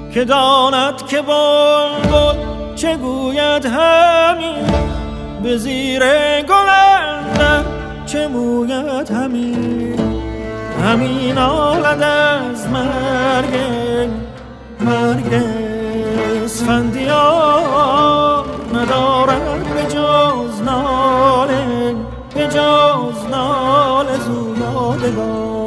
که داند که بلبل چه گوید همین، به زیر گل اندر چه موید همین. همین آلد از مرگ اسفندیار، ندارد به جز ناله زویادگان.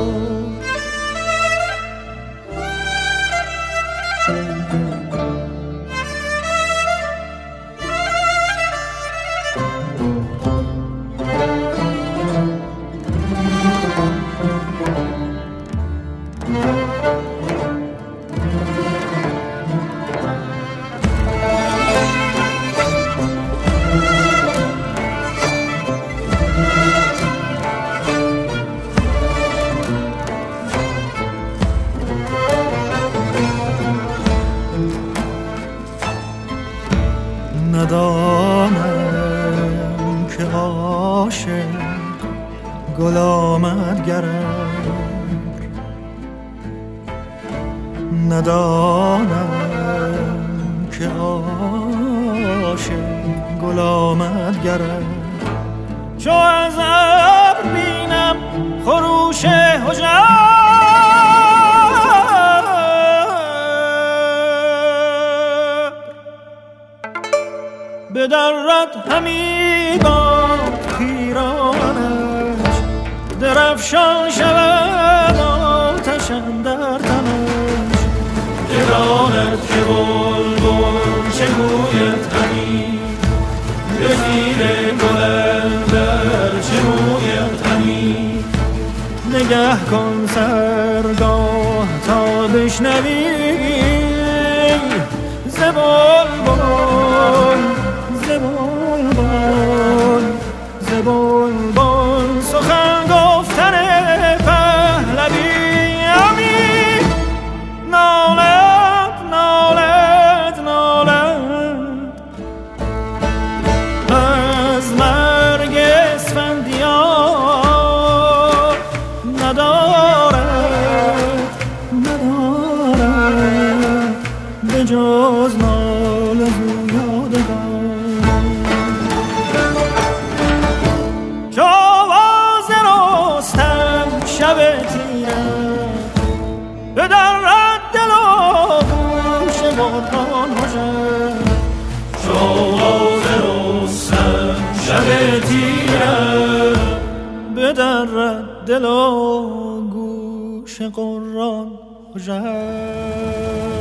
ندانم که عاشق گل آمد گرم، ندانم که عاشق گل آمد گرم. چو از ابر بینم خروش هژبر، بدرد همی با پیرانش، درفشان شود آتش اندر تنش. بداند که بلبل چه گوید همی، به زیر گل اندر چه موید همی. نگه کن سرگاه تا بشنوی ز بلبل سخن گفتن پهلوی. همی نالد از مرگ اسفندیار، ندارد به جز ناله زویادگان. شب تیرم بدرد دل و گوش مرغان هژبر. شواز رستم شب تیرم بدرد دل و گوش قران هژبر.